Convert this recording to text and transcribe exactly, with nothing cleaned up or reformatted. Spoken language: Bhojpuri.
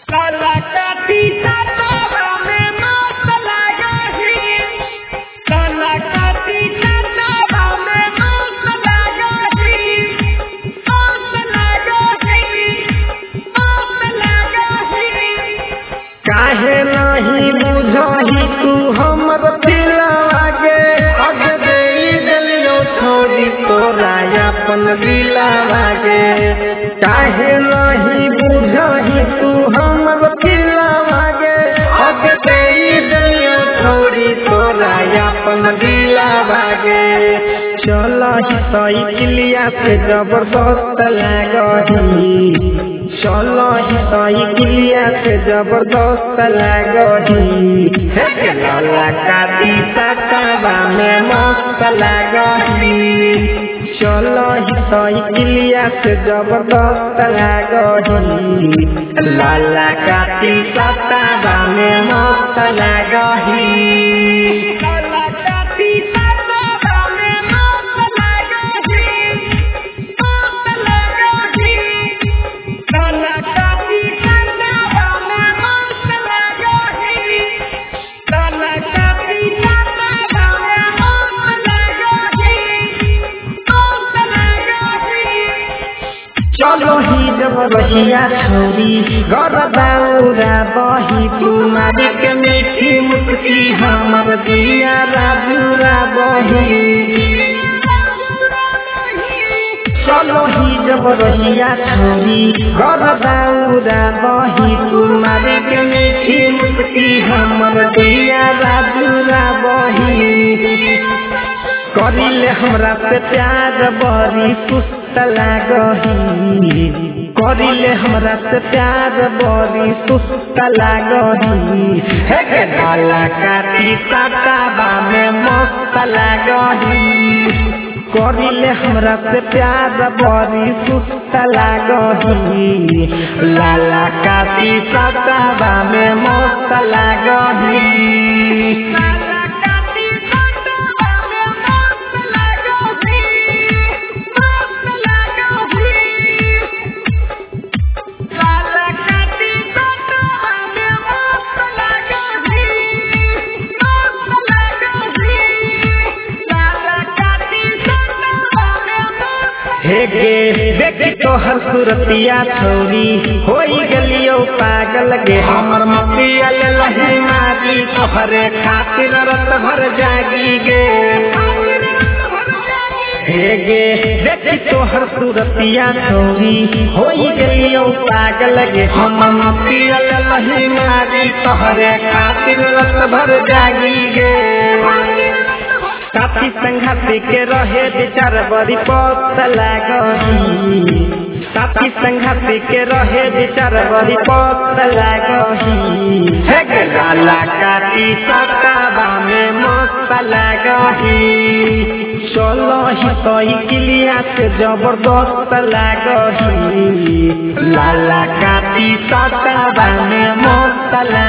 लाला काटी सातवा में मस्त लागही लाला काटी सातवा में मस्त लागही मस्त लागही मस्त लागही काहे नहीं बुझही तू हमर दिलवा के अग देई दिलियो छोड़ी तोरा अपन दिलवा के काहे नहीं बुझही तू हमर दिलवा के अग देई दिलियो छोड़ी तोरा अपन दिलवा के चला साइकिलिया से जबरदस्त लागही चला साइकिलिया से जबरदस्त लागही हे लाला काटी सातवा में मस्त लागही चला साइकिलिया से जबरदस्त लागही लाला काटी सातवा में मस्त लागही चलो ही जब रहिया छोरी घर दौरा बही तुम्हारी के मीठी मुस्की हमर दिया राजूरा बही चलो ही जब रहिया छोरी घर दौरा बही तुम्हारी के मीठी मुस्की हमर दिया राजूरा बही करिले हमरा से प्यार बड़ी सुस्त लागही करिले हमरा से प्यार बड़ी सुस्त लागही हे लाला काटी सातवा में मस्त लागही करिले हमरा से प्यार बड़ी सुस्त लागही लाला काटी सातवा में मस्त लागही हेगे देखी तोहर सूरतिया छोरी होई गलियो पागल गे हमर मतिया ले लही मारी तोहरे खातिर रत भर जागी गे हेगे देखी तोहर सूरतिया छोरी होई गलियो पागल गे हमर मतिया ले लही मारी तोहरे खातिर रत भर जागी गे साथी संघाती के रहे विचार बड़ी पस्त लागही साथी संघाती के रहे विचार बड़ी पस्त लागही हे लाला काटी सातवा में मस्त लागही चलो साइकिलिया से जबरदस्त लागही लाला काटी सातवा में मस्त लागही।